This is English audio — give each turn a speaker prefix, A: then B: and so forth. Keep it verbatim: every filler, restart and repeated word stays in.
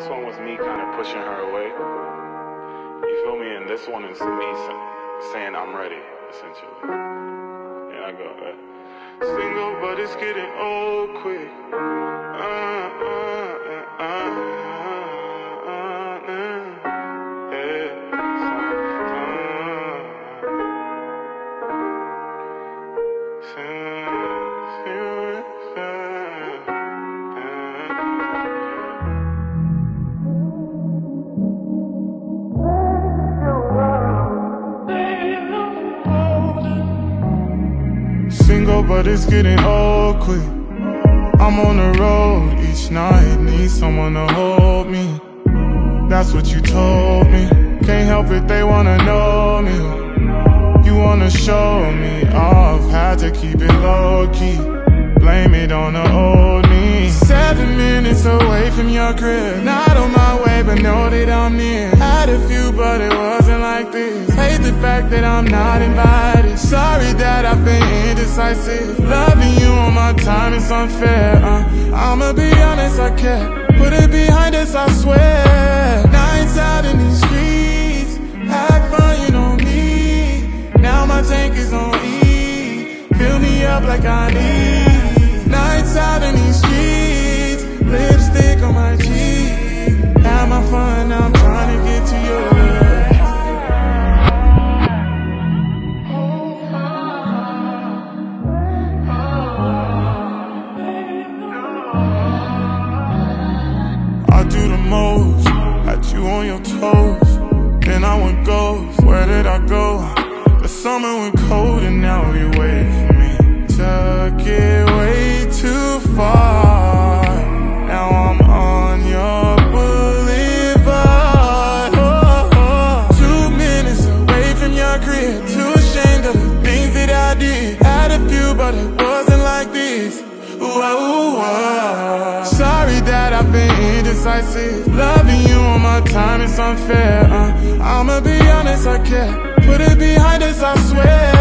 A: last one was me kind of pushing her away. You feel me? And this one is me saying I'm ready, essentially. And I go, uh, single, but it's getting old quick. Uh, uh, uh, uh, uh, uh, yeah. Single, but it's getting old quick. I'm on the road each night, need someone to hold me. That's what you told me. Can't help it, they wanna know me. You wanna show me off, had to keep it low-key. Blame it on the old me. Seven minutes away from your crib, not on my way, but know that I'm near. Had a few, but it wasn't like this. Hate the fact that I'm not invited. Sorry that I've been indecisive. Loving you on my time is unfair. uh, I'ma be honest, I care. Put it behind us, I swear. Nights out in these streets, have fun, you know me. Now my tank is on E, fill me up like I need. Nights out in these streets, lipstick on my cheek. Have my fun, I'm trying to get to yours. I do the most, had you on your toes. Then I went ghost, where did I go? The summer went cold and now you wait for me. Took it way too far. Now I'm on your boulevard. oh, oh. Two minutes away from your crib, too ashamed of the things that I did. Had a few, but it wasn't like this. Ooh, ooh, ooh. Sorry that I've been indecisive. Loving you on my time is unfair. uh, I'ma be honest, I care. Put it behind us, I swear.